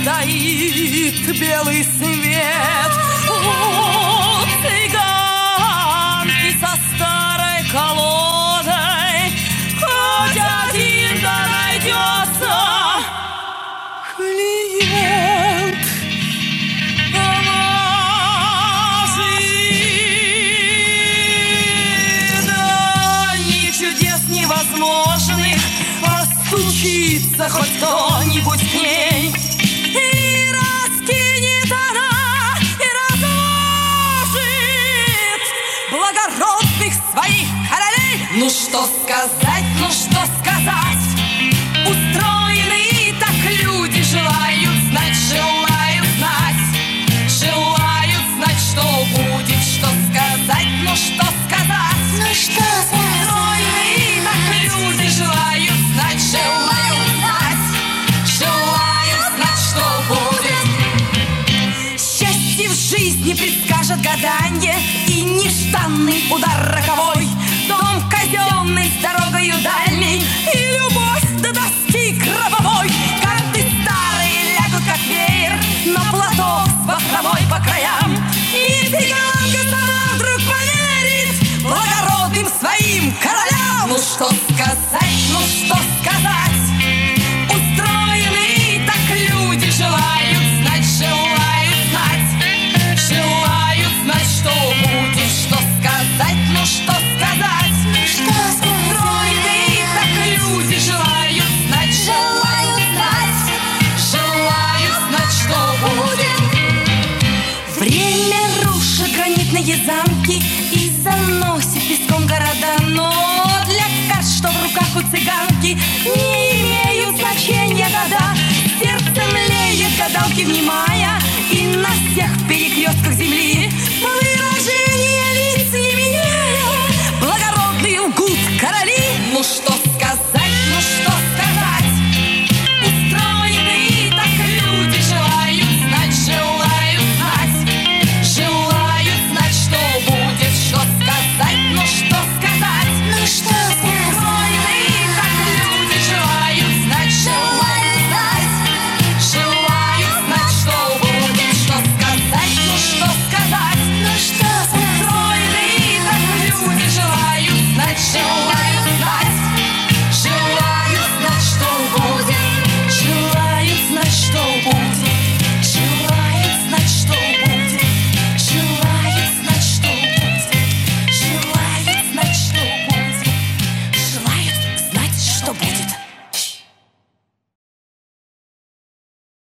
стоит белый свет. У цыганки со старой колодой хоть один да найдется клиент. Поможи, да ни чудес невозможных, постучится хоть кто-нибудь к ней. И раскинет она, и разложит благородных своих королей. Ну что сказать, ну что сказать? Устроены так люди, желают знать, желают знать. Желают знать, что будет, что сказать, ну что сказать? Ну что сказать? Устроены так люди, желают знать, желают знать. Желают знать, что будет. Счастье в жизни предскажет гаданье и нежданный удар роковой. Дом казенный с дорогою дальней и любовь до доски гробовой. Карты старые лягут как веер на платок с бахромой по краям. И цыганка сама вдруг поверит благородным своим королям. Ну что сказать, ну что сказать? Устроены так люди, желают знать, желают знать. Желают знать, что будет, что сказать, ну что сказать? Что сказать? Устроены так люди, желают знать, желают знать. Желают знать, что будет. Время рушит гранитные замки и заносит песком города. Но для карт, что в руках у цыганки, не имеют значения года. Сердце млеет, гадалки внимают.